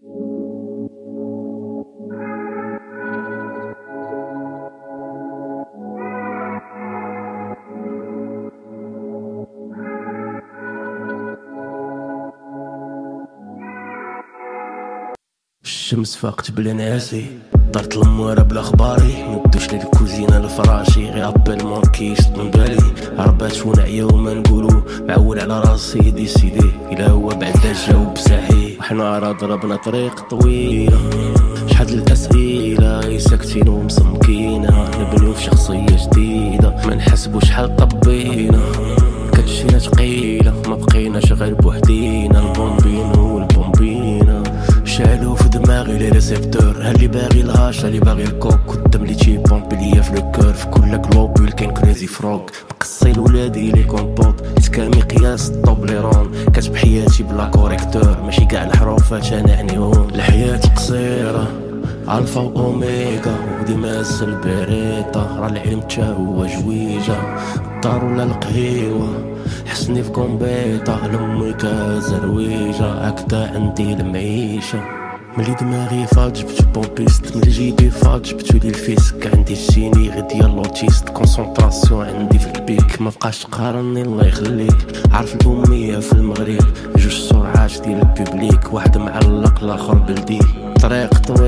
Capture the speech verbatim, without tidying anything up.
الشمس فاقت بلا ناسي، دارت الموارا بلا خباري، مدوش للكوزينة لفراشي، غير ابل مونكيش من بالي، عربات ونعيا وما نقولو، معول على راسي ديسيدي، إلا هو بعدا جاوب صحيح، وحنا راه ضربنا طريق طويلة، شحال الأسئلة ساكتين ومصمكينة، نبنيو في شخصية جديدة، ما نحسبو شحال طبينا، كتجينا تقيلة، ما بقيناش غير بوحدينا، البومبينو والبومبينا شالو في دماغي لي ريسيبتور، هاللي باغي الهاش هاللي باغي الكوك، قدام لي تشي بومبي ليا في لو كور، في كل كلوبول كاين كريزي فروغ، مقصي لولادي لي كومبوط، تكامي قياس الطوبليرون، كاتب حياتي بلا كوريكتور، ماشي كاع الحروفات انا عنيهم، الحياة قصيرة الفا واوميغا، وديما البريطة، راه العلم تا هو جويجة، الدار ولا القهيوة، حسني في كومبيطة، لامي كازا رويجة، هكدا عندي المعيشة، ملي دماغي فات جبتو بومبيست، ملي جيبي فات جبتو لي الفيسك، عندي الجيني غير ديال لوتيست، كونسونطراسيون عندي في البيك، ما بقاش تقارني الله يخليك، عارف الأمية في المغرب، جوج سرعات ديال البوبليك، واحد معلق لاخر بلدي، طريق